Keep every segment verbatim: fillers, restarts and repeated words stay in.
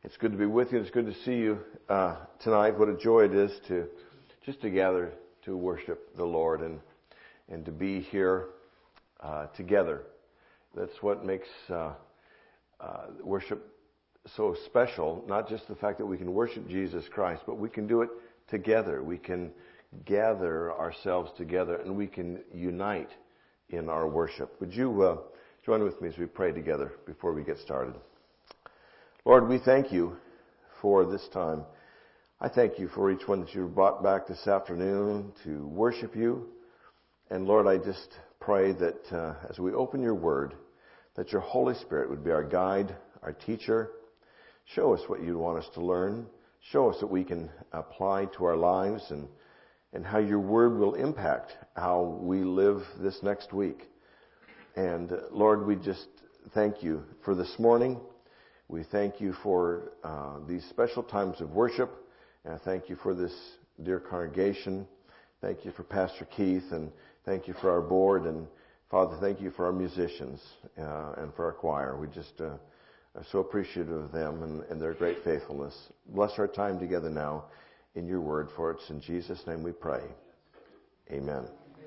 It's good to be with you. It's good to see you uh, tonight. What a joy it is to just to gather to worship the Lord and and to be here uh, together. That's what makes uh, uh, worship so special. Not just the fact that we can worship Jesus Christ, but we can do it together. We can gather ourselves together and we can unite in our worship. Would you uh, join with me as we pray together before we get started? Lord, we thank you for this time. I thank you for each one that you brought back this afternoon to worship you. And Lord, I just pray that uh, as we open your word, that your Holy Spirit would be our guide, our teacher. Show us what you want us to learn. Show us that we can apply to our lives and, and how your word will impact how we live this next week. And uh, Lord, we just thank you for this morning. We thank you for uh, these special times of worship, and I thank you for this dear congregation. Thank you for Pastor Keith, and thank you for our board, and Father, thank you for our musicians uh, and for our choir. We just uh, are so appreciative of them and, and their great faithfulness. Bless our time together now in your word, for it's in Jesus' name we pray. Amen.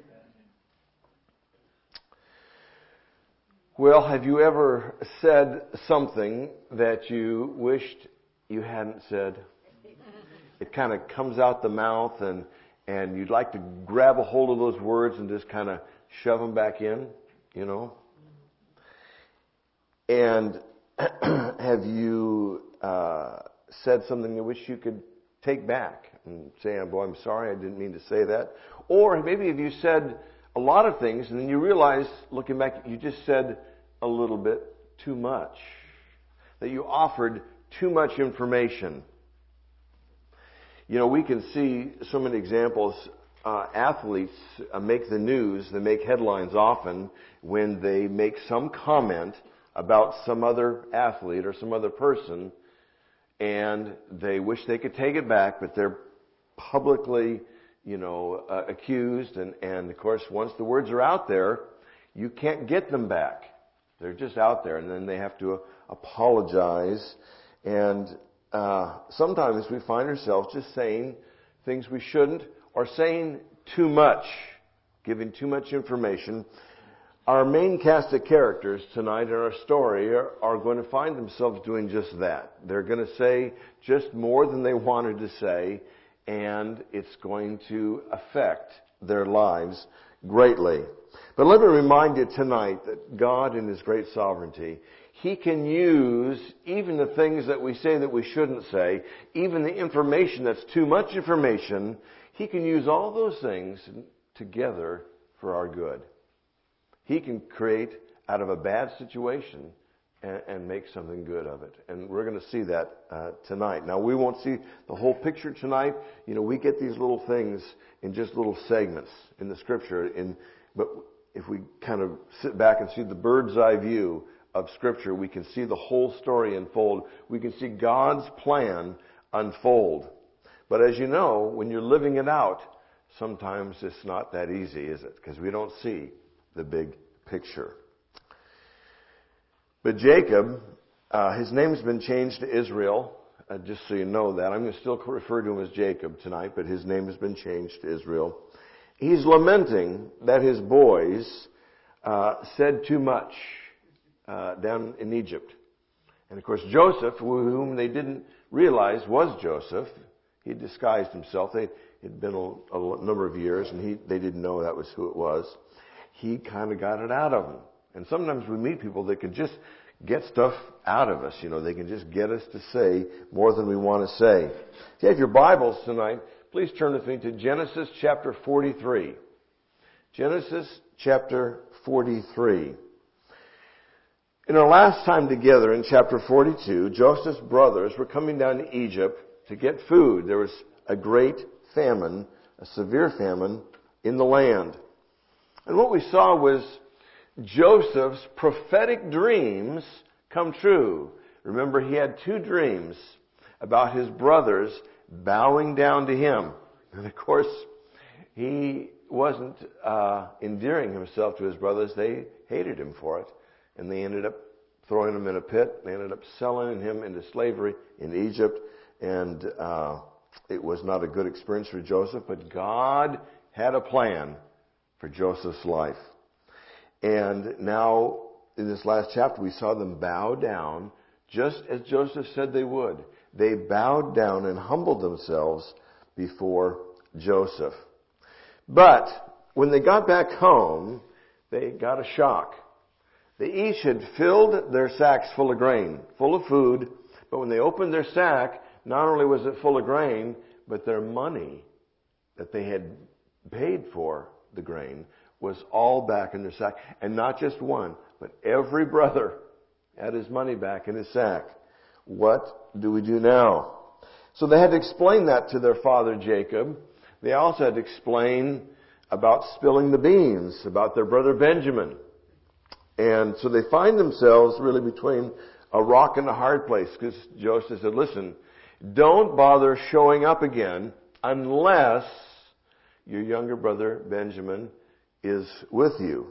Well, have you ever said something that you wished you hadn't said? It kind of comes out the mouth and, and you'd like to grab a hold of those words and just kind of shove them back in, you know? And have you uh, said something you wish you could take back and say, oh, boy, I'm sorry, I didn't mean to say that? Or maybe have you said a lot of things and then you realize, looking back, you just said a little bit too much. That you offered too much information. You know, we can see so many examples. Uh, athletes uh, make the news, they make headlines often when they make some comment about some other athlete or some other person, and they wish they could take it back, but they're publicly, you know, uh, accused, and, and of course, once the words are out there, you can't get them back. They're just out there, and then they have to uh, apologize. And uh, sometimes we find ourselves just saying things we shouldn't, or saying too much, giving too much information. Our main cast of characters tonight in our story are, are going to find themselves doing just that. They're going to say just more than they wanted to say, and it's going to affect their lives greatly. But let me remind you tonight that God, in His great sovereignty, He can use even the things that we say that we shouldn't say, even the information that's too much information, He can use all those things together for our good. He can create out of a bad situation and, and make something good of it. And we're going to see that uh, tonight. Now, we won't see the whole picture tonight. You know, we get these little things in just little segments in the Scripture. In, but if we kind of sit back and see the bird's eye view of Scripture, we can see the whole story unfold. We can see God's plan unfold. But as you know, when you're living it out, sometimes it's not that easy, is it? Because we don't see the big picture. But Jacob, uh, his name's been changed to Israel, uh, just so you know that. I'm going to still refer to him as Jacob tonight, but his name has been changed to Israel. He's lamenting that his boys uh, said too much uh, down in Egypt. And of course, Joseph, whom they didn't realize was Joseph, he disguised himself. They, it had been a, a number of years, and he, they didn't know that was who it was. He kind of got it out of them. And sometimes we meet people that can just get stuff out of us. You know, they can just get us to say more than we want to say. If you have your Bibles tonight, please turn with me to Genesis chapter forty-three. Genesis chapter forty-three. In our last time together in chapter forty-two, Joseph's brothers were coming down to Egypt to get food. There was a great famine, a severe famine in the land. And what we saw was Joseph's prophetic dreams come true. Remember, he had two dreams about his brothers bowing down to him. And of course, he wasn't uh, endearing himself to his brothers. They hated him for it. And they ended up throwing him in a pit. They ended up selling him into slavery in Egypt. And uh, it was not a good experience for Joseph, but God had a plan for Joseph's life. And now, in this last chapter, we saw them bow down, just as Joseph said they would. They bowed down and humbled themselves before Joseph. But when they got back home, they got a shock. They each had filled their sacks full of grain, full of food, but when they opened their sack, not only was it full of grain, but their money that they had paid for the grain was all back in their sack. And not just one, but every brother had his money back in his sack. What do we do now? So they had to explain that to their father Jacob. They also had to explain about spilling the beans, about their brother Benjamin. And so they find themselves really between a rock and a hard place, because Joseph said, listen, don't bother showing up again unless your younger brother Benjamin is with you.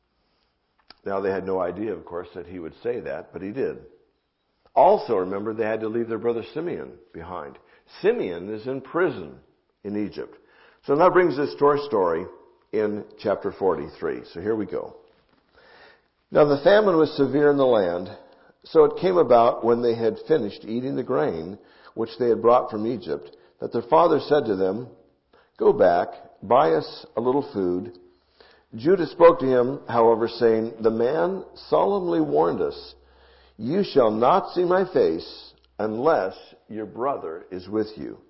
Now they had no idea, of course, that he would say that, but he did. Also, remember, they had to leave their brother Simeon behind. Simeon is in prison in Egypt. So that brings us to our story in chapter forty-three. So here we go. Now the famine was severe in the land, so it came about when they had finished eating the grain which they had brought from Egypt, that their father said to them, go back, buy us a little food. Judah spoke to him, however, saying, the man solemnly warned us, you shall not see my face unless your brother is with you.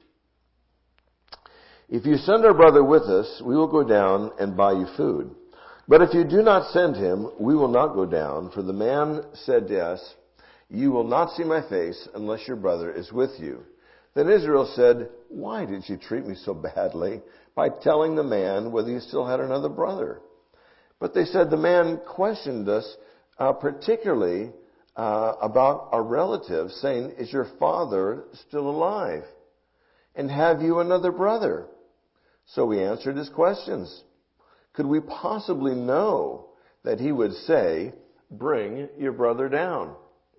If you send our brother with us, we will go down and buy you food. But if you do not send him, we will not go down, for the man said to us, you will not see my face unless your brother is with you. Then Israel said, why did you treat me so badly by telling the man whether you still had another brother? But they said, the man questioned us uh, particularly uh, about our relatives, saying, is your father still alive? And have you another brother? So we answered his questions. Could we possibly know that he would say, bring your brother down?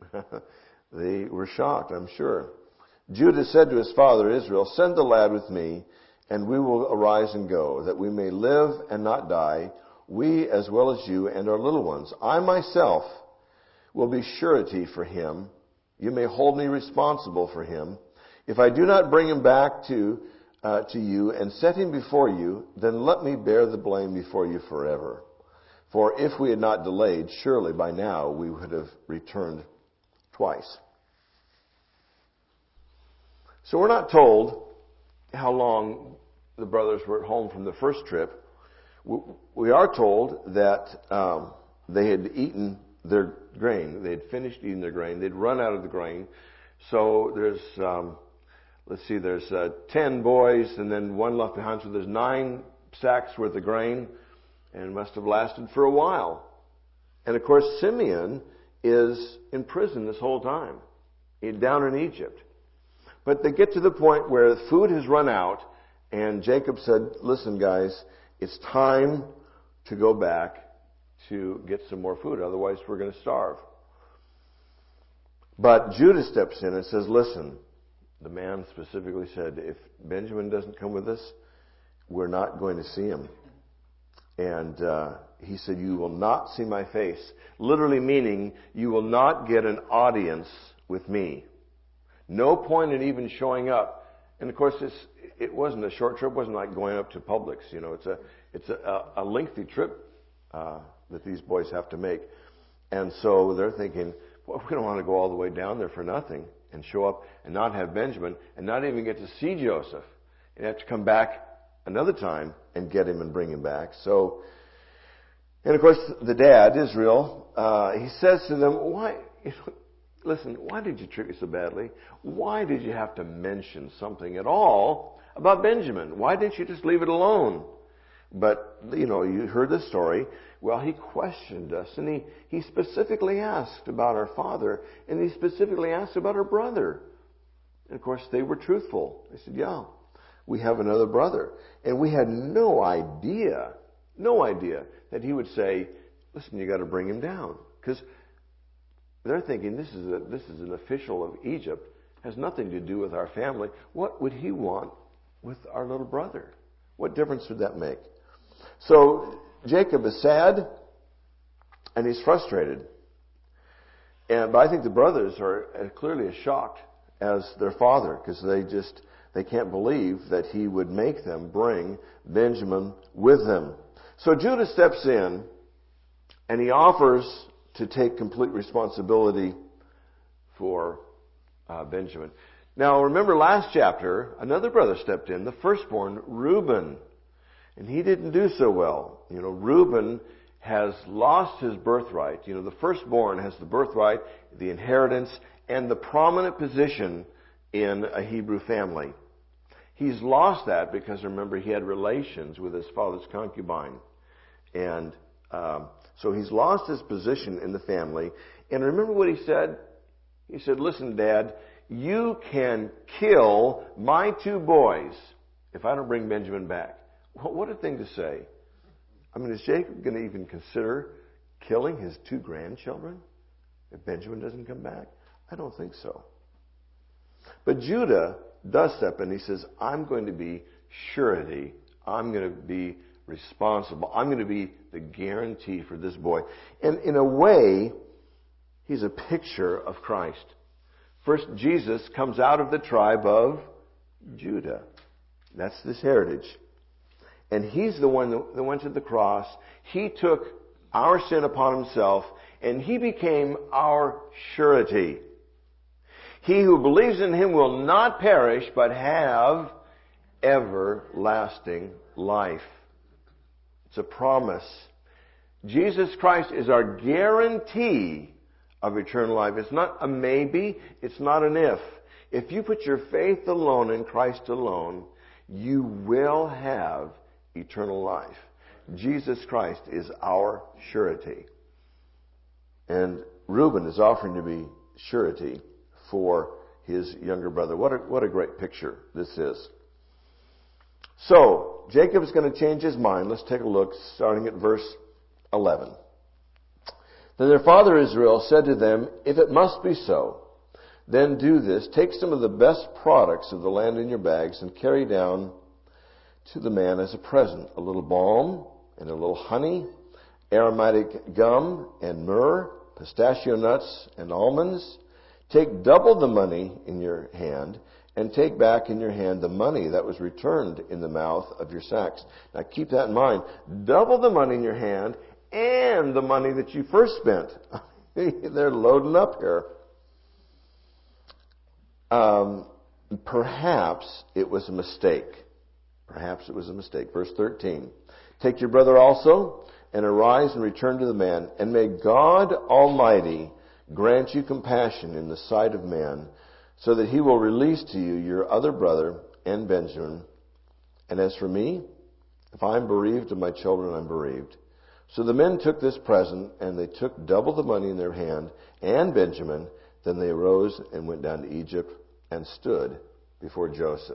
They were shocked, I'm sure. Judah said to his father Israel, send the lad with me, and we will arise and go, that we may live and not die, we as well as you and our little ones. I myself will be surety for him. You may hold me responsible for him. If I do not bring him back to uh, to you and set him before you, then let me bear the blame before you forever. For if we had not delayed, surely by now we would have returned twice. So we're not told how long the brothers were at home from the first trip. We are told that um, they had eaten their grain. They had finished eating their grain. They'd run out of the grain. So there's, um, let's see, there's uh, ten boys and then one left behind. So there's nine sacks worth of grain, and it must have lasted for a while. And of course, Simeon is in prison this whole time, down in Egypt. But they get to the point where the food has run out, and Jacob said, listen guys, it's time to go back to get some more food, otherwise we're going to starve. But Judah steps in and says, listen, the man specifically said, if Benjamin doesn't come with us, we're not going to see him. And uh, he said, you will not see my face. Literally meaning, you will not get an audience with me. No point in even showing up. And of course, it's, it wasn't a short trip. It wasn't like going up to Publix. You know, it's a it's a, a lengthy trip uh, that these boys have to make. And so they're thinking, well, we don't want to go all the way down there for nothing and show up and not have Benjamin and not even get to see Joseph and have to come back another time and get him and bring him back. So, and of course, the dad, Israel, uh, he says to them, why? Listen, why did you treat me so badly? Why did you have to mention something at all about Benjamin? Why didn't you just leave it alone? But, you know, you heard the story. Well, he questioned us, and he, he specifically asked about our father, and he specifically asked about our brother. And of course, they were truthful. They said, yeah, we have another brother. And we had no idea, no idea that he would say, listen, you got to bring him down. Because they're thinking, this is a, this is an official of Egypt, has nothing to do with our family. What would he want with our little brother? What difference would that make? So Jacob is sad and he's frustrated. And but I think the brothers are clearly as shocked as their father, because they just they can't believe that he would make them bring Benjamin with them. So Judah steps in and he offers to take complete responsibility for uh, Benjamin. Now remember last chapter, another brother stepped in, the firstborn, Reuben. And he didn't do so well. You know, Reuben has lost his birthright. You know, the firstborn has the birthright, the inheritance, and the prominent position in a Hebrew family. He's lost that because, remember, he had relations with his father's concubine. And um, so he's lost his position in the family. And remember what he said? He said, listen, Dad, you can kill my two boys if I don't bring Benjamin back. What a thing to say. I mean, is Jacob going to even consider killing his two grandchildren if Benjamin doesn't come back? I don't think so. But Judah does step in. He says, I'm going to be surety. I'm going to be responsible. I'm going to be the guarantee for this boy. And in a way, he's a picture of Christ. First, Jesus comes out of the tribe of Judah. That's this heritage. And he's the one that went to the cross. He took our sin upon himself, and he became our surety. He who believes in him will not perish, but have everlasting life. It's a promise. Jesus Christ is our guarantee of eternal life. It's not a maybe. It's not an if. If you put your faith alone in Christ alone, you will have eternal life. Jesus Christ is our surety. And Reuben is offering to be surety for his younger brother. What a, what a great picture this is. So, Jacob is going to change his mind. Let's take a look, starting at verse eleven. Then their father Israel said to them, if it must be so, then do this. Take some of the best products of the land in your bags and carry down to the man as a present a little balm and a little honey, aromatic gum and myrrh, pistachio nuts and almonds. Take double the money in your hand and take back in your hand the money that was returned in the mouth of your sacks. Now keep that in mind. Double the money in your hand and the money that you first spent. They're loading up here. Um, perhaps it was a mistake. Perhaps it was a mistake. Verse thirteen. Take your brother also and arise and return to the man. And may God Almighty grant you compassion in the sight of man, so that he will release to you your other brother and Benjamin. And as for me, if I am bereaved of my children, I'm bereaved. So the men took this present, and they took double the money in their hand and Benjamin. Then they arose and went down to Egypt and stood before Joseph.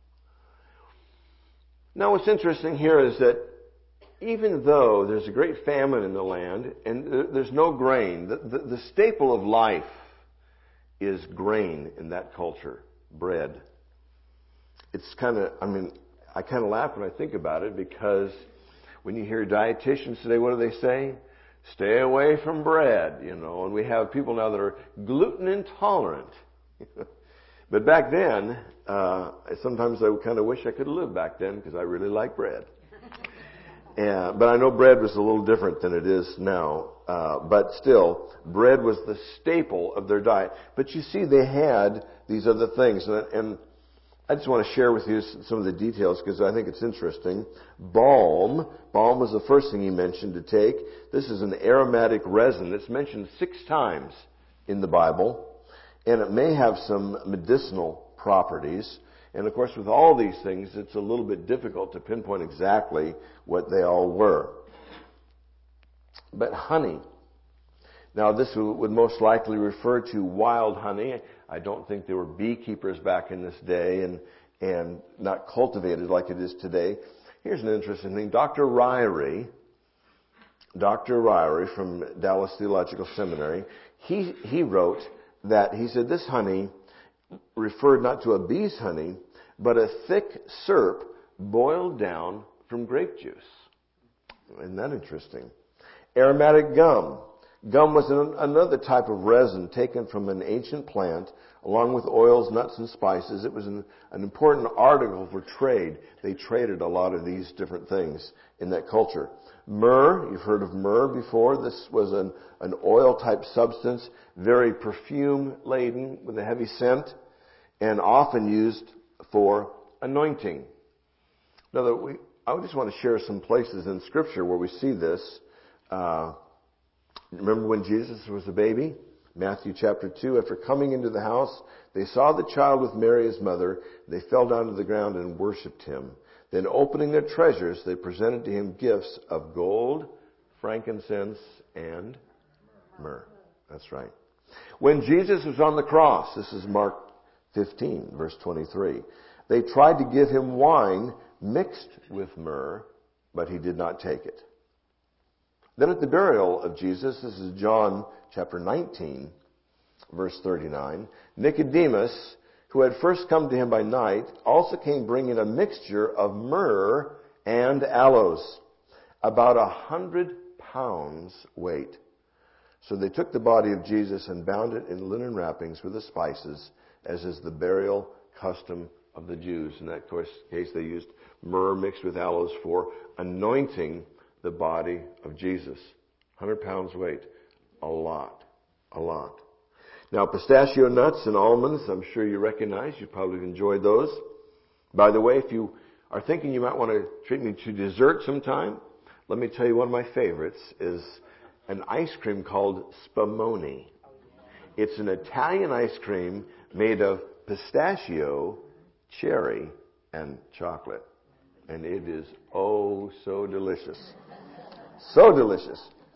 Now what's interesting here is that even though there's a great famine in the land and there's no grain, the, the, the staple of life is grain in that culture, bread. It's kind of, I mean, I kind of laugh when I think about it, because when you hear dietitians today, what do they say? Stay away from bread, you know, and we have people now that are gluten intolerant. But back then, uh, sometimes I kind of wish I could live back then, because I really like bread. And, but I know bread was a little different than it is now. Uh, but still, bread was the staple of their diet. But you see, they had these other things. And, and I just want to share with you some of the details, because I think it's interesting. Balm. Balm was the first thing he mentioned to take. This is an aromatic resin that's mentioned six times in the Bible. And it may have some medicinal properties. And of course, with all these things, it's a little bit difficult to pinpoint exactly what they all were. But honey. Now, this would most likely refer to wild honey. I don't think there were beekeepers back in this day and, and not cultivated like it is today. Here's an interesting thing. Doctor Ryrie, Doctor Ryrie from Dallas Theological Seminary, he, he wrote that, he said, this honey referred not to a bee's honey, but a thick syrup boiled down from grape juice. Isn't that interesting? Aromatic gum. Gum was an, another type of resin taken from an ancient plant, along with oils, nuts, and spices. It was an, an important article for trade. They traded a lot of these different things in that culture. Myrrh, you've heard of myrrh before. This was an, an oil-type substance, very perfume-laden with a heavy scent, and often used for anointing. Now, that we, I just want to share some places in Scripture where we see this. Uh, remember when Jesus was a baby? Matthew chapter two, after coming into the house, they saw the child with Mary his mother. They fell down to the ground and worshipped him. Then opening their treasures, they presented to him gifts of gold, frankincense, and myrrh. That's right. When Jesus was on the cross, this is Mark fifteen, verse twenty-three, they tried to give him wine mixed with myrrh, but he did not take it. Then at the burial of Jesus, this is John chapter nineteen, verse thirty-nine, Nicodemus, who had first come to him by night, also came bringing a mixture of myrrh and aloes, about a hundred pounds weight. So they took the body of Jesus and bound it in linen wrappings with the spices, as is the burial custom of the Jews. In that case, they used myrrh mixed with aloes for anointing the body of Jesus. one hundred pounds weight. A lot. A lot. Now, pistachio nuts and almonds, I'm sure you recognize. You probably have enjoyed those. By the way, if you are thinking you might want to treat me to dessert sometime, let me tell you one of my favorites is an ice cream called Spumoni. It's an Italian ice cream made of pistachio, cherry, and chocolate. And it is oh so delicious. So delicious.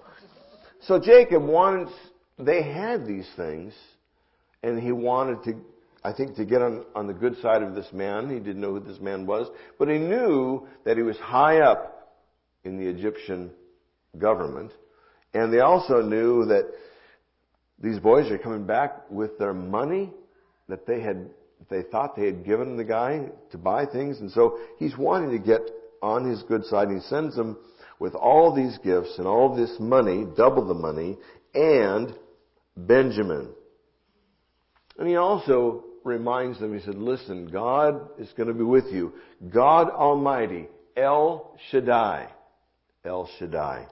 So Jacob wanted, they had these things, and he wanted to, I think, to get on, on the good side of this man. He didn't know who this man was, but he knew that he was high up in the Egyptian government. And they also knew that these boys are coming back with their money that they had, they thought they had given the guy to buy things. And so he's wanting to get on his good side. And he sends them with all these gifts and all this money, double the money, and Benjamin. And he also reminds them, he said, listen, God is going to be with you. God Almighty, El Shaddai. El Shaddai.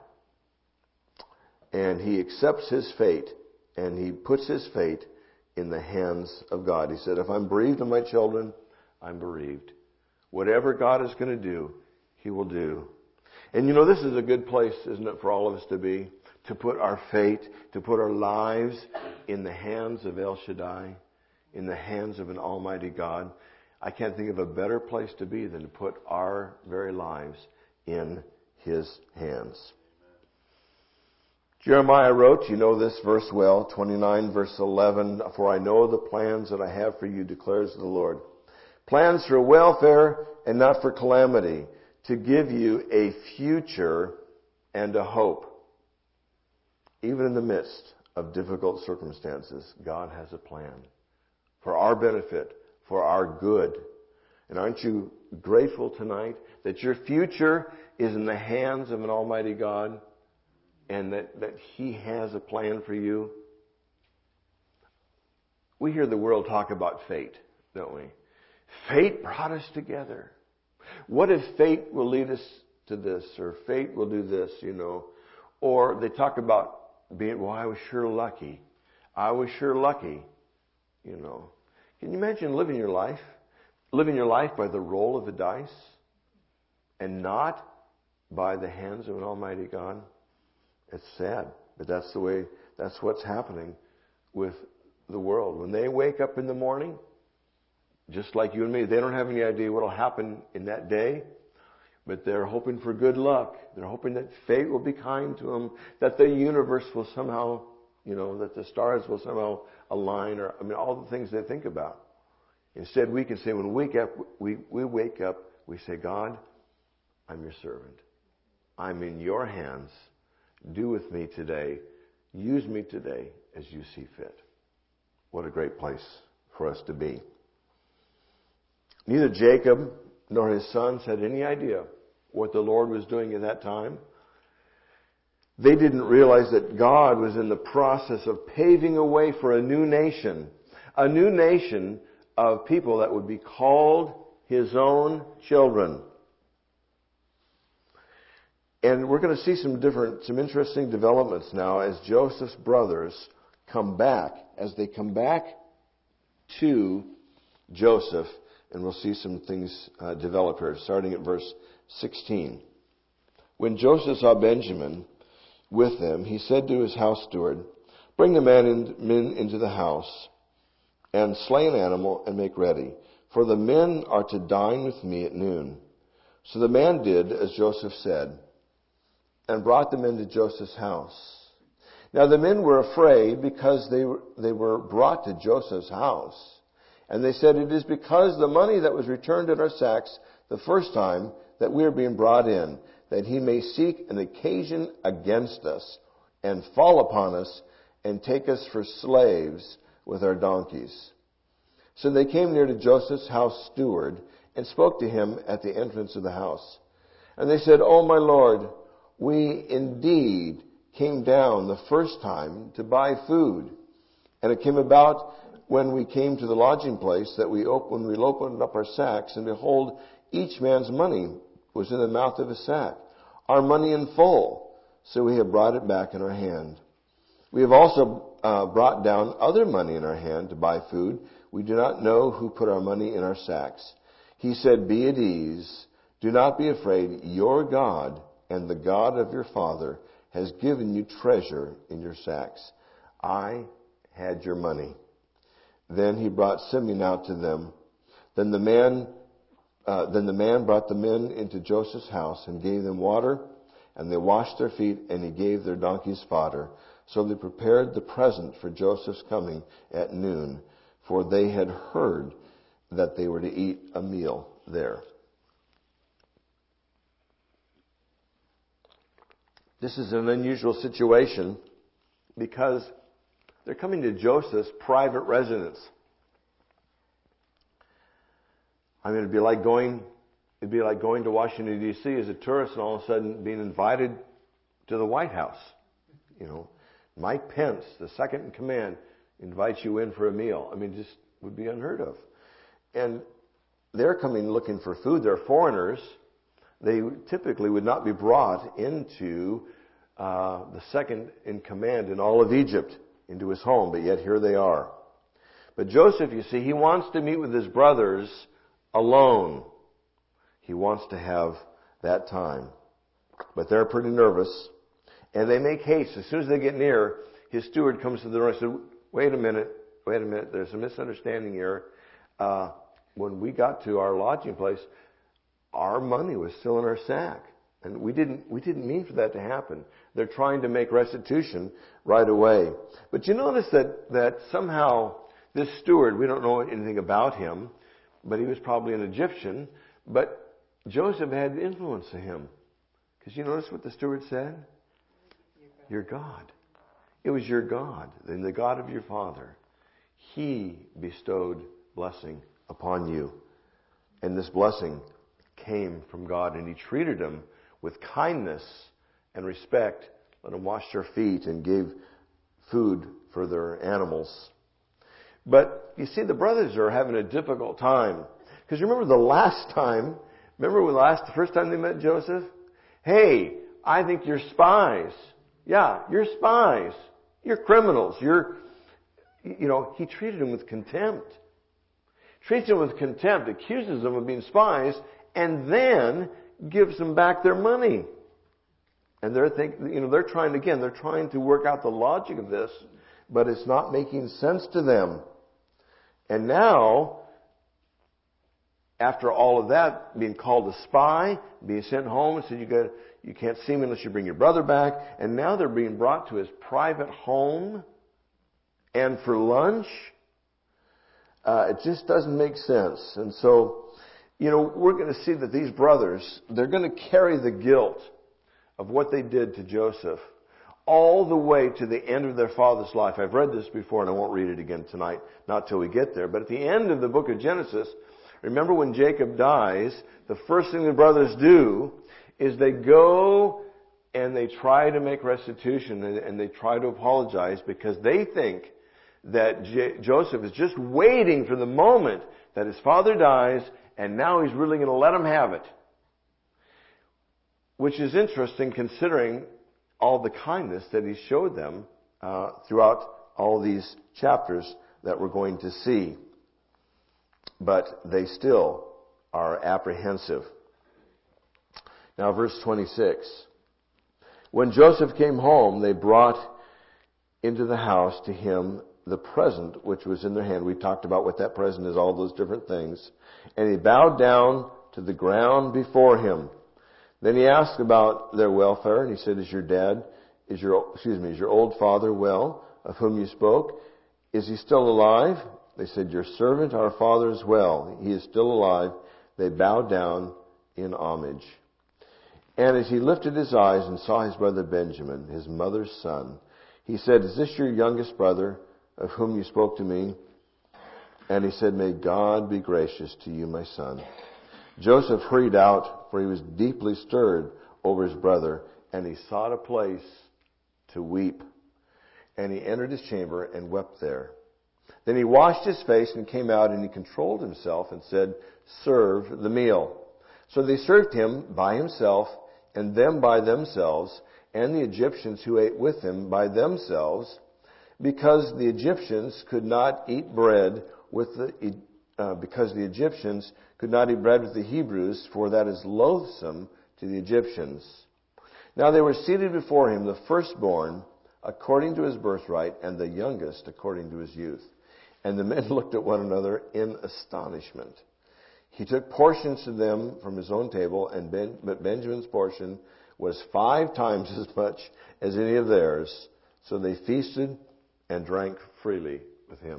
And he accepts his fate, and he puts his fate in the hands of God. He said, if I'm bereaved of my children, I'm bereaved. Whatever God is going to do, he will do. And you know, this is a good place, isn't it, for all of us to be? To put our fate, to put our lives in the hands of El Shaddai, in the hands of an almighty God. I can't think of a better place to be than to put our very lives in his hands. Jeremiah wrote, you know this verse well, twenty-nine verse eleven, for I know the plans that I have for you, declares the Lord. Plans for welfare and not for calamity, to give you a future and a hope. Even in the midst of difficult circumstances, God has a plan for our benefit, for our good. And aren't you grateful tonight that your future is in the hands of an almighty God and that, that he has a plan for you? We hear the world talk about fate, don't we? Fate brought us together. What if fate will lead us to this, or fate will do this, you know? Or they talk about being, well, I was sure lucky. I was sure lucky, you know. Can you imagine living your life? Living your life by the roll of the dice and not by the hands of an almighty God? It's sad, but that's the way, that's what's happening with the world. When they wake up in the morning, just like you and me, they don't have any idea what will happen in that day, but they're hoping for good luck. They're hoping that fate will be kind to them, that the universe will somehow, you know, that the stars will somehow align, or, I mean, all the things they think about. Instead, we can say, when we wake up, we, we wake up, we say, God, I'm your servant. I'm in your hands. Do with me today use me today as you see fit. What a great place for us to be. Neither Jacob nor his sons had any idea what the Lord was doing at that time. They didn't realize that God was in the process of paving a way for a new nation, a new nation of people that would be called His own children. And we're going to see some different, some interesting developments now as Joseph's brothers come back, as they come back to Joseph, and we'll see some things uh, develop here, starting at verse sixteen. When Joseph saw Benjamin with them, he said to his house steward, "Bring the men, in, men into the house, and slay an animal and make ready, for the men are to dine with me at noon." So the man did as Joseph said, and brought them into Joseph's house. Now the men were afraid because they were, they were brought to Joseph's house. And they said, "It is because the money that was returned in our sacks the first time that we are being brought in, that he may seek an occasion against us and fall upon us and take us for slaves with our donkeys." So they came near to Joseph's house steward and spoke to him at the entrance of the house. And they said, "O my lord, we indeed came down the first time to buy food. And it came about when we came to the lodging place that we op- when we opened up our sacks, and behold, each man's money was in the mouth of his sack, our money in full. So we have brought it back in our hand. We have also uh, brought down other money in our hand to buy food. We do not know who put our money in our sacks." He said, "Be at ease. Do not be afraid. Your God and the God of your father has given you treasure in your sacks. I had your money." Then he brought Simeon out to them. Then the man, uh, then the man brought the men into Joseph's house and gave them water, and they washed their feet, and he gave their donkeys fodder. So they prepared the present for Joseph's coming at noon, for they had heard that they were to eat a meal there. This is an unusual situation because they're coming to Joseph's private residence. I mean, it'd be like going, it'd be like going to Washington, D C as a tourist and all of a sudden being invited to the White House. You know, Mike Pence, the second in command, invites you in for a meal. I mean, just would be unheard of. And they're coming looking for food. They're foreigners. They typically would not be brought into uh, the second in command in all of Egypt, into his home, but yet here they are. But Joseph, you see, he wants to meet with his brothers alone. He wants to have that time. But they're pretty nervous, and they make haste. As soon as they get near, his steward comes to the door and says, wait a minute, wait a minute, there's a misunderstanding here. Uh, when we got to our lodging place, our money was still in our sack. And we didn't, we didn't mean for that to happen. They're trying to make restitution right away. But you notice that, that somehow this steward, we don't know anything about him, but he was probably an Egyptian, but Joseph had influence to him. Because you notice what the steward said? Your God. It was your God, and the God of your father. He bestowed blessing upon you. And this blessing came from God, and he treated him with kindness and respect, let them wash their feet and gave food for their animals. But you see, the brothers are having a difficult time. Because you remember the last time, remember when last, the first time they met Joseph? Hey, I think you're spies. Yeah, you're spies. You're criminals. You're, you know, he treated them with contempt. Treats them with contempt, accuses them of being spies, and then gives them back their money. And they're thinking, you know, they're trying, again, they're trying to work out the logic of this, but it's not making sense to them. And now, after all of that, being called a spy, being sent home and said, you got, you can't see me unless you bring your brother back. And now they're being brought to his private home and for lunch. Uh, it just doesn't make sense. And so, you know, we're going to see that these brothers, they're going to carry the guilt of what they did to Joseph all the way to the end of their father's life. I've read this before and I won't read it again tonight, not till we get there. But at the end of the book of Genesis, remember when Jacob dies, the first thing the brothers do is they go and they try to make restitution and they try to apologize because they think that J- Joseph is just waiting for the moment that his father dies and now he's really going to let him have it. Which is interesting considering all the kindness that he showed them uh, throughout all these chapters that we're going to see. But they still are apprehensive. Now verse twenty-six. When Joseph came home, they brought into the house to him the present which was in their hand. We talked about what that present is, all those different things. And he bowed down to the ground before him. Then he asked about their welfare, and he said, is your dad, is your, excuse me, is your old father well, of whom you spoke? Is he still alive? They said, your servant, our father, is well. He is still alive. They bowed down in homage. And as he lifted his eyes and saw his brother Benjamin, his mother's son, he said, is this your youngest brother, of whom you spoke to me? And he said, may God be gracious to you, my son. Joseph hurried out, for he was deeply stirred over his brother, and he sought a place to weep. And he entered his chamber and wept there. Then he washed his face and came out, and he controlled himself and said, serve the meal. So they served him by himself, and them by themselves, and the Egyptians who ate with him by themselves, because the Egyptians could not eat bread with the uh, because the Egyptians could not eat bread with the Hebrews, for that is loathsome to the Egyptians. Now they were seated before him, the firstborn according to his birthright, and the youngest according to his youth. And the men looked at one another in astonishment. He took portions to them from his own table, and ben, but Benjamin's portion was five times as much as any of theirs. So they feasted and drank freely with him.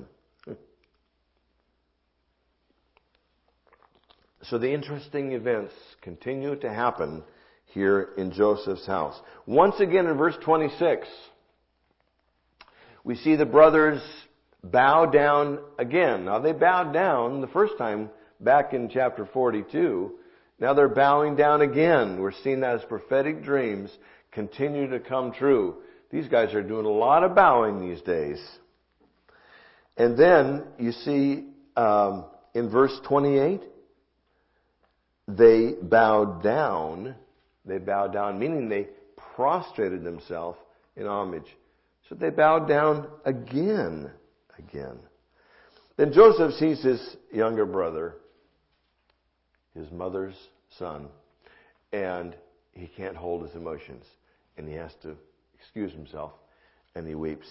So the interesting events continue to happen here in Joseph's house. Once again in verse twenty-six, we see the brothers bow down again. Now they bowed down the first time back in chapter forty-two. Now they're bowing down again. We're seeing that as prophetic dreams continue to come true. These guys are doing a lot of bowing these days. And then you see um, in verse twenty-eight, they bowed down. They bowed down, meaning they prostrated themselves in homage. So they bowed down again, again. Then Joseph sees his younger brother, his mother's son, and he can't hold his emotions, and he has to excuse himself, and he weeps.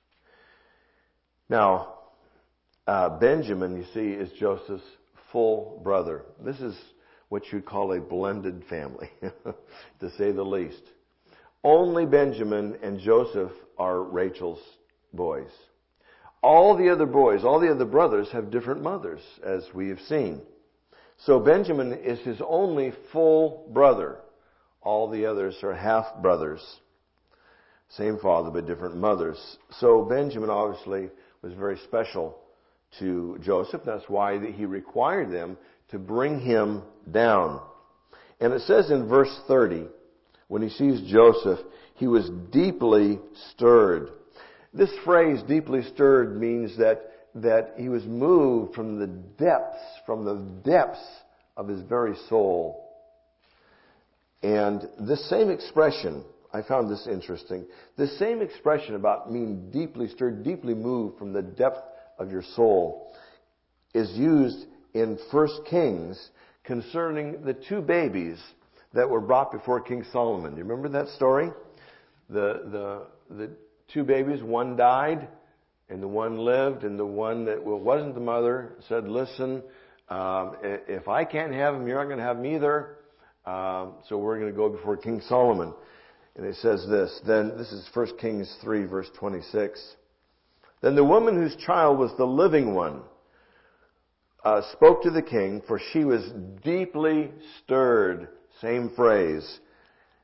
Now, uh, Benjamin, you see, is Joseph's full brother. This is what you'd call a blended family, to say the least. Only Benjamin and Joseph are Rachel's boys. All the other boys, all the other brothers have different mothers, as we have seen. So Benjamin is his only full brother. All the others are half brothers. Same father, but different mothers. So Benjamin obviously was very special to Joseph. That's why he required them to bring him down. And it says in verse thirty, when he sees Joseph, he was deeply stirred. This phrase, deeply stirred, means that, that he was moved from the depths, from the depths of his very soul. And this same expression, I found this interesting, this same expression about being deeply stirred, deeply moved from the depth of your soul, is used in First Kings concerning the two babies that were brought before King Solomon. You remember that story? The the the two babies, one died and the one lived, and the one that wasn't the mother said, listen, um, if I can't have him, you're not going to have him either. Um, so we're going to go before King Solomon. And it says this, then this is First Kings three, verse twenty-six. Then the woman whose child was the living one uh, spoke to the king, for she was deeply stirred. Same phrase.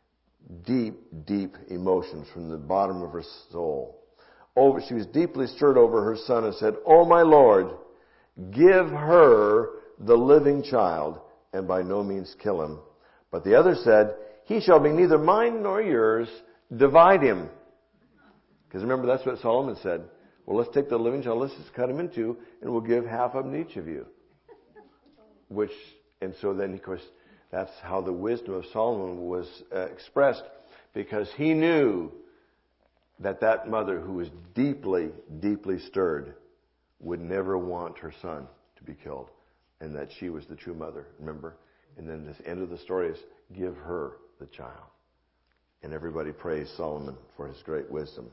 deep, deep emotions from the bottom of her soul. Over, she was deeply stirred over her son and said, "Oh my Lord, give her the living child, and by no means kill him." But the other said, "He shall be neither mine nor yours. Divide him." Because remember, that's what Solomon said. Well, let's take the living child, let's just cut him in two, and we'll give half of him to each of you. Which, and so then, of course, that's how the wisdom of Solomon was uh, expressed, because he knew that that mother who was deeply, deeply stirred would never want her son to be killed, and that she was the true mother, remember? And then the end of the story is, give her the child. And everybody praised Solomon for his great wisdom.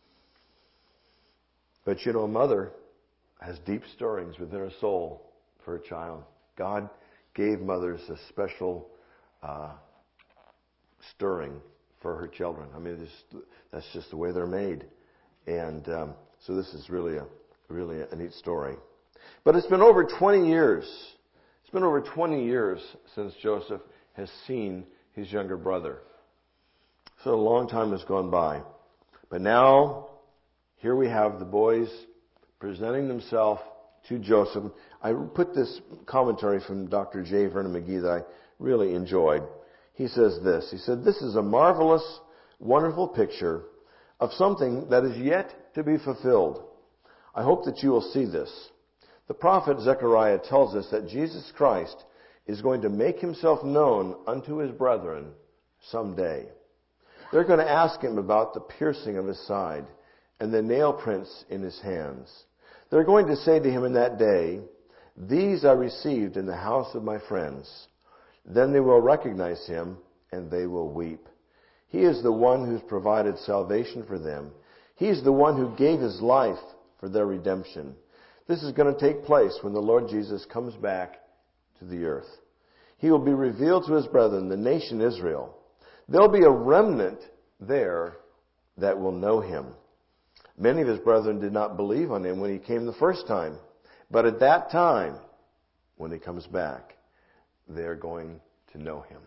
But you know, a mother has deep stirrings within her soul for a child. God gave mothers a special uh, stirring for her children. I mean, this, that's just the way they're made. And um, so this is really a really a neat story. But it's been over twenty years. It's been over twenty years since Joseph has seen his younger brother. So a long time has gone by. But now, here we have the boys presenting themselves to Joseph. I put this commentary from Doctor J. Vernon McGee that I really enjoyed. He says this. He said, "This is a marvelous, wonderful picture of something that is yet to be fulfilled. I hope that you will see this. The prophet Zechariah tells us that Jesus Christ is going to make himself known unto his brethren someday. They're going to ask him about the piercing of his side and the nail prints in his hands. They're going to say to him in that day, 'These I received in the house of my friends.' Then they will recognize him and they will weep. He is the one who's provided salvation for them. He is the one who gave his life for their redemption. This is going to take place when the Lord Jesus comes back to the earth. He will be revealed to his brethren, the nation Israel. There'll be a remnant there that will know him. Many of his brethren did not believe on him when he came the first time. But at that time, when he comes back, they're going to know him.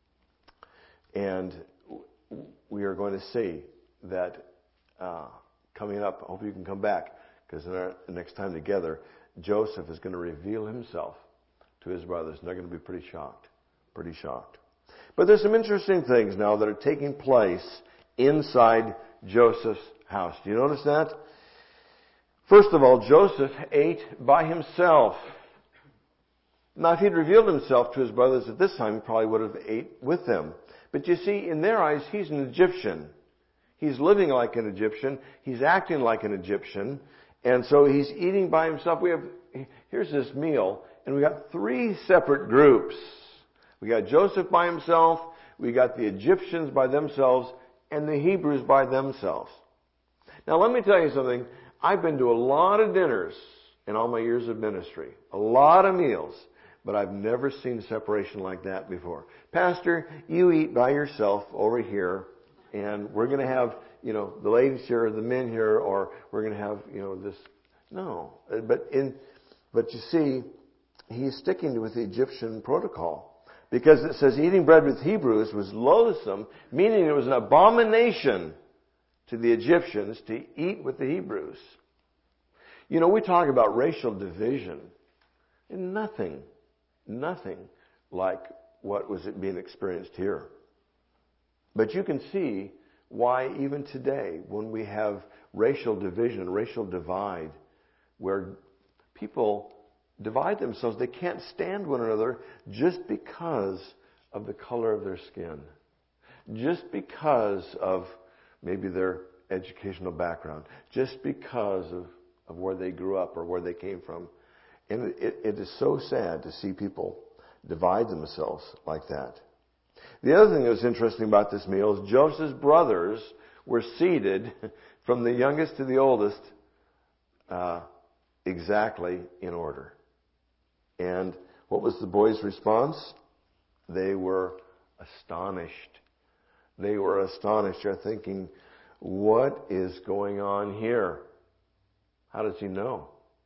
And we are going to see that uh, coming up. I hope you can come back, because in our next time together, Joseph is going to reveal himself to his brothers. And they're going to be pretty shocked. Pretty shocked. But there's some interesting things now that are taking place inside Joseph's house. Do you notice that? First of all, Joseph ate by himself. Now, if he'd revealed himself to his brothers at this time, he probably would have ate with them. But you see, in their eyes, he's an Egyptian. He's living like an Egyptian. He's acting like an Egyptian. And so he's eating by himself. We have, here's this meal, and we got three separate groups. We got Joseph by himself, we got the Egyptians by themselves, and the Hebrews by themselves. Now let me tell you something. I've been to a lot of dinners in all my years of ministry. A lot of meals. But I've never seen separation like that before. Pastor, you eat by yourself over here, and we're going to have, you know, the ladies here, or the men here, or we're going to have, you know, this. No. But in, but you see, he's sticking with the Egyptian protocol. Because it says eating bread with Hebrews was loathsome, meaning it was an abomination to the Egyptians to eat with the Hebrews. You know, we talk about racial division, and nothing, nothing like what was being experienced here. But you can see why even today, when we have racial division, racial divide, where people divide themselves, they can't stand one another just because of the color of their skin. Just because of maybe their educational background. Just because of, of where they grew up or where they came from. And it, it is so sad to see people divide themselves like that. The other thing that was interesting about this meal is Joseph's brothers were seated from the youngest to the oldest uh, exactly in order. And what was the boys' response? They were astonished. They were astonished. They're thinking, what is going on here? How does he know?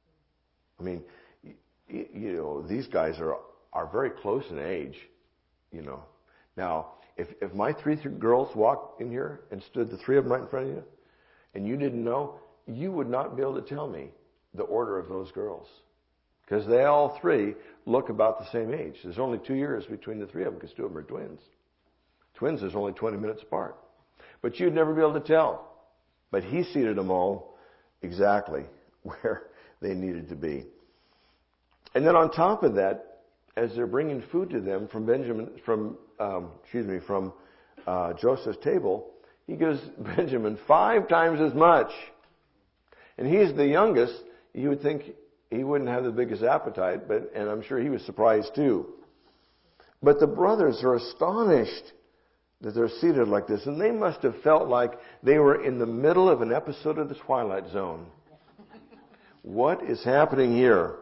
I mean, you know, these guys are, are very close in age, you know. Now, if, if my three th- girls walked in here and stood the three of them right in front of you, and you didn't know, you would not be able to tell me the order of those girls. Because they all three look about the same age. There's only two years between the three of them because two of them are twins. Twins is only twenty minutes apart. But you'd never be able to tell. But he seated them all exactly where they needed to be. And then on top of that, as they're bringing food to them from Benjamin, from um, excuse me, from uh, Joseph's table, he gives Benjamin five times as much. And he's the youngest. You would think he wouldn't have the biggest appetite, but and I'm sure he was surprised too. But the brothers are astonished that they're seated like this, and they must have felt like they were in the middle of an episode of The Twilight Zone. What is happening here?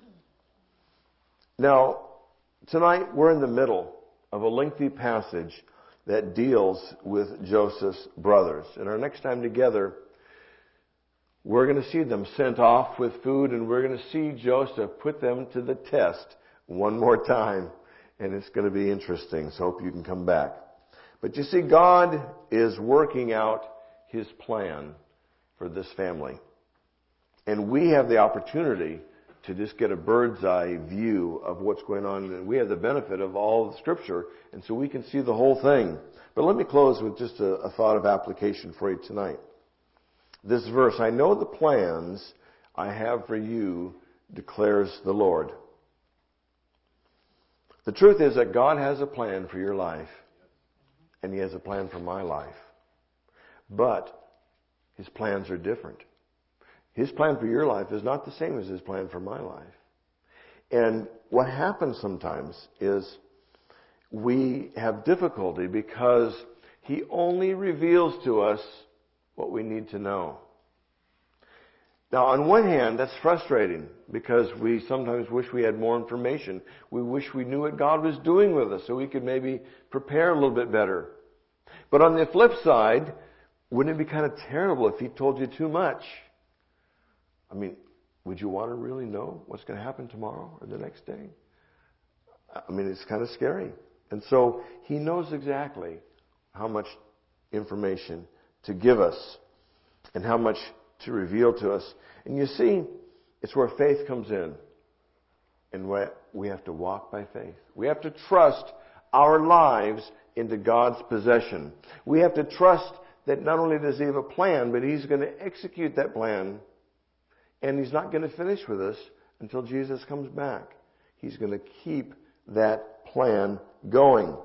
Now, tonight we're in the middle of a lengthy passage that deals with Joseph's brothers. And our next time together, we're going to see them sent off with food, and we're going to see Joseph put them to the test one more time. And it's going to be interesting, so hope you can come back. But you see, God is working out His plan for this family. And we have the opportunity to just get a bird's eye view of what's going on. And we have the benefit of all the Scripture, and so we can see the whole thing. But let me close with just a, a thought of application for you tonight. This verse, I know the plans I have for you, declares the Lord. The truth is that God has a plan for your life, and He has a plan for my life. But His plans are different. His plan for your life is not the same as His plan for my life. And what happens sometimes is we have difficulty because He only reveals to us what we need to know. Now, on one hand, that's frustrating because we sometimes wish we had more information. We wish we knew what God was doing with us so we could maybe prepare a little bit better. But on the flip side, wouldn't it be kind of terrible if He told you too much? I mean, would you want to really know what's going to happen tomorrow or the next day? I mean, it's kind of scary. And so He knows exactly how much information to give us and how much to reveal to us. And you see, it's where faith comes in. And we have to walk by faith. We have to trust our lives into God's possession. We have to trust that not only does He have a plan, but He's going to execute that plan. And He's not going to finish with us until Jesus comes back. He's going to keep that plan going.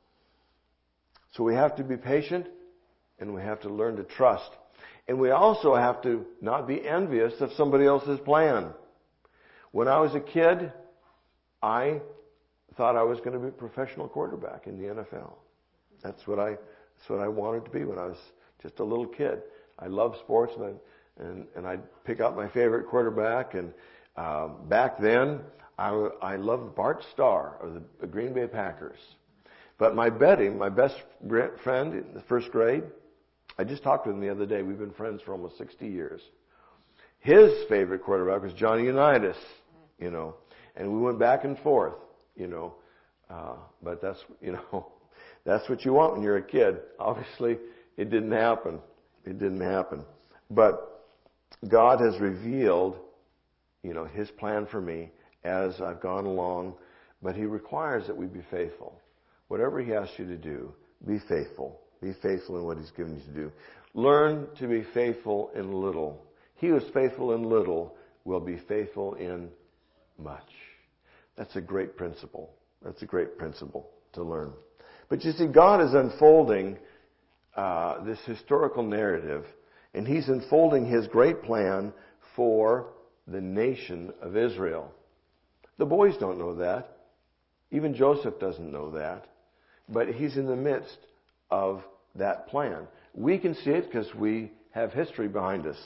So we have to be patient, and we have to learn to trust. And we also have to not be envious of somebody else's plan. When I was a kid, I thought I was going to be a professional quarterback in the N F L. That's what I, that's what I wanted to be when I was just a little kid. I loved sports, and I, and, and I'd pick out my favorite quarterback. And um, back then, I, I loved Bart Starr of the, the Green Bay Packers. But my Betty, my best friend in the first grade, I just talked with him the other day. We've been friends for almost sixty years. His favorite quarterback was Johnny Unitas, you know, and we went back and forth, you know. Uh, but that's, you know, that's what you want when you're a kid. Obviously, it didn't happen. It didn't happen. But God has revealed, you know, His plan for me as I've gone along. But He requires that we be faithful. Whatever He asks you to do, be faithful. Be faithful in what He's given you to do. Learn to be faithful in little. He who is faithful in little will be faithful in much. That's a great principle. That's a great principle to learn. But you see, God is unfolding uh, this historical narrative, and He's unfolding His great plan for the nation of Israel. The boys don't know that. Even Joseph doesn't know that. But He's in the midst of that plan. We can see it because we have history behind us.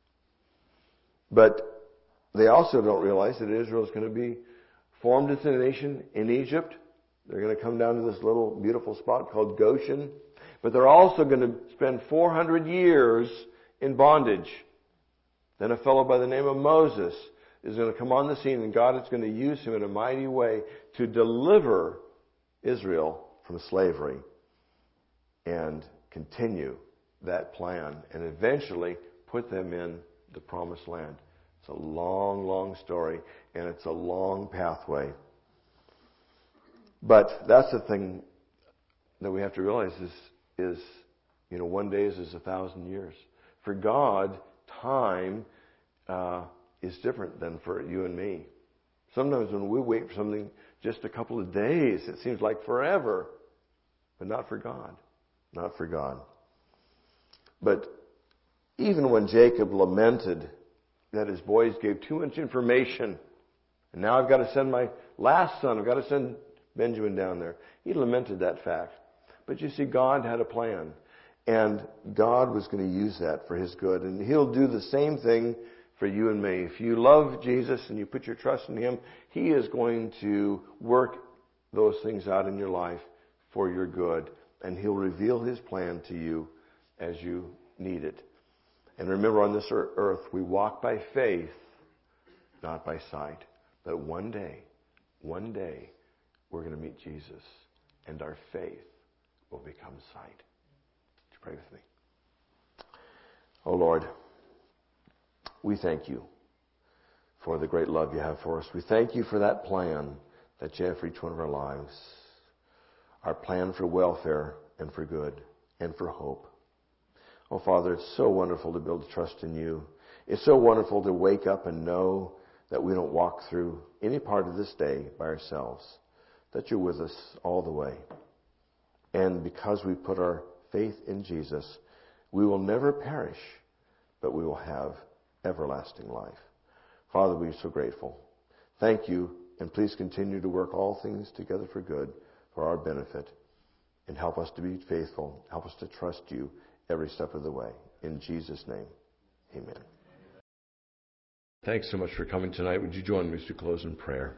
But they also don't realize that Israel is going to be formed as a nation in Egypt. They're going to come down to this little beautiful spot called Goshen. But they're also going to spend four hundred years in bondage. Then a fellow by the name of Moses is going to come on the scene, and God is going to use him in a mighty way to deliver Israel from slavery. and continue that plan and eventually put them in the promised land. It's a long, long story, and it's a long pathway. But that's the thing that we have to realize is, is you know, one day is as a thousand years. For God, time uh, is different than for you and me. Sometimes when we wait for something just a couple of days, it seems like forever. But not for God. Not for God. But even when Jacob lamented that his boys gave too much information, and now I've got to send my last son, I've got to send Benjamin down there. He lamented that fact. But you see, God had a plan. And God was going to use that for His good. And He'll do the same thing for you and me. If you love Jesus and you put your trust in Him, He is going to work those things out in your life for your good. And He'll reveal His plan to you as you need it. And remember, on this earth, we walk by faith, not by sight. But one day, one day, we're going to meet Jesus. And our faith will become sight. Would you pray with me? Oh Lord, we thank You for the great love You have for us. We thank You for that plan that You have for each one of our lives. Our plan for welfare and for good and for hope. Oh Father, it's so wonderful to build trust in You. It's so wonderful to wake up and know that we don't walk through any part of this day by ourselves. That You're with us all the way. And because we put our faith in Jesus, we will never perish, but we will have everlasting life. Father, we are so grateful. Thank You, and please continue to work all things together for good, for our benefit, and help us to be faithful. Help us to trust You every step of the way. In Jesus' name, amen. Thanks so much for coming tonight. Would you join me as we close in prayer?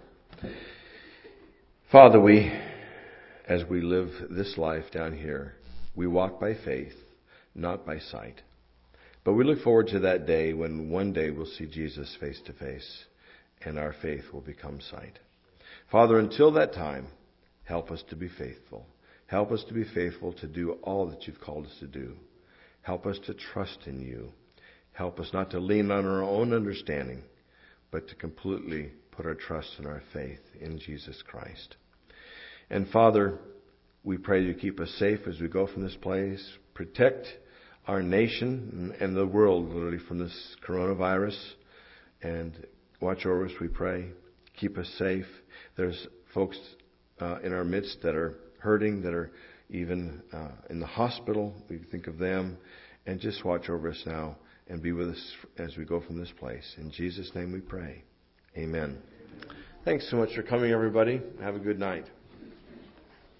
Father, we, as we live this life down here, we walk by faith, not by sight. But we look forward to that day when one day we'll see Jesus face to face and our faith will become sight. Father, until that time, help us to be faithful. Help us to be faithful to do all that You've called us to do. Help us to trust in You. Help us not to lean on our own understanding, but to completely put our trust and our faith in Jesus Christ. And Father, we pray You keep us safe as we go from this place. Protect our nation and the world, literally, from this coronavirus. And watch over us, we pray. Keep us safe. There's folks uh, in our midst that are hurting, that are even uh, in the hospital. We think of them. And just watch over us now and be with us as we go from this place. In Jesus' name we pray. Amen. Thanks so much for coming, everybody. Have a good night.